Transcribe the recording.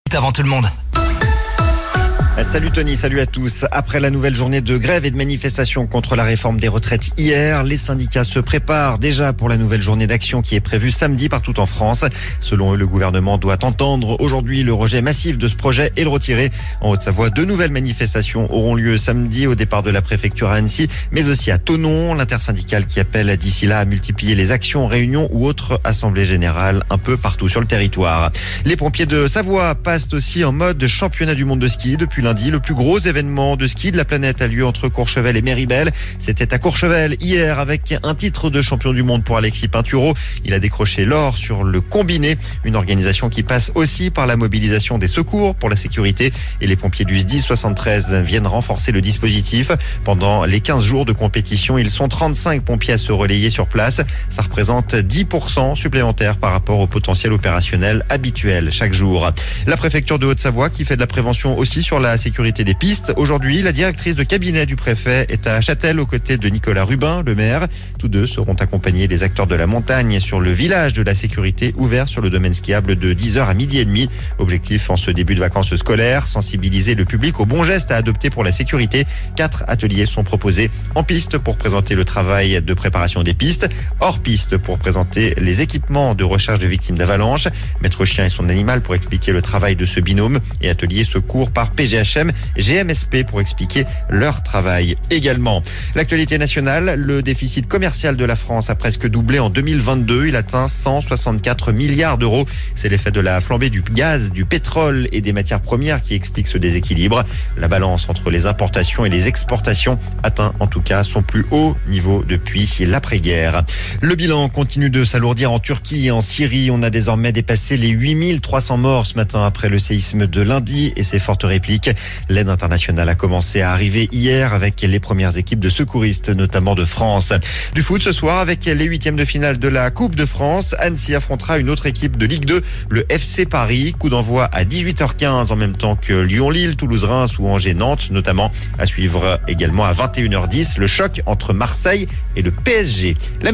Avant tout le monde. Salut Tony, salut à tous. Après la nouvelle journée de grève et de manifestation contre la réforme des retraites hier, les syndicats se préparent déjà pour la nouvelle journée d'action qui est prévue samedi partout en France. Selon eux, le gouvernement doit entendre aujourd'hui le rejet massif de ce projet et le retirer. En Haute-Savoie, 2 nouvelles manifestations auront lieu samedi au départ de la préfecture à Annecy, mais aussi à Thonon, l'intersyndicale qui appelle d'ici là à multiplier les actions, réunions ou autres assemblées générales un peu partout sur le territoire. Les pompiers de Savoie passent aussi en mode championnat du monde de ski depuis lundi. Le plus gros événement de ski de la planète a lieu entre Courchevel et Méribel. C'était à Courchevel hier avec un titre de champion du monde pour Alexis Pinturo. Il a décroché l'or sur le combiné, une organisation qui passe aussi par la mobilisation des secours pour la sécurité. Et les pompiers du SDI 73 viennent renforcer le dispositif. Pendant les 15 jours de compétition, ils sont 35 pompiers à se relayer sur place. Ça représente 10% supplémentaires par rapport au potentiel opérationnel habituel chaque jour. La préfecture de Haute-Savoie qui fait de la prévention aussi sur la sécurité des pistes. Aujourd'hui, la directrice de cabinet du préfet est à Châtel aux côtés de Nicolas Rubin, le maire. Tous deux seront accompagnés des acteurs de la montagne sur le village de la sécurité ouvert sur le domaine skiable de 10h à 12h30. Objectif en ce début de vacances scolaires, sensibiliser le public aux bons gestes à adopter pour la sécurité. 4 ateliers sont proposés en piste pour présenter le travail de préparation des pistes, hors piste pour présenter les équipements de recherche de victimes d'avalanche, maître chien et son animal pour expliquer le travail de ce binôme et atelier secours par PGHM, GMSP pour expliquer leur travail également. L'actualité nationale, le déficit commercial de la France a presque doublé en 2022. Il atteint 164 milliards d'euros. C'est l'effet de la flambée du gaz, du pétrole et des matières premières qui explique ce déséquilibre. La balance entre les importations et les exportations atteint en tout cas son plus haut niveau depuis l'après-guerre. Le bilan continue de s'alourdir en Turquie et en Syrie. On a désormais dépassé les 8300 morts ce matin après le séisme de lundi et ses fortes répliques. L'aide internationale a commencé à arriver hier avec les premières équipes de secouristes, notamment de France. Du foot ce soir avec les 8e de finale de la Coupe de France. Annecy affrontera une autre équipe de Ligue 2, le FC Paris. Coup d'envoi à 18h15 en même temps que Lyon-Lille, Toulouse-Reims ou Angers-Nantes, notamment. À suivre également à 21h10 le choc entre Marseille et le PSG.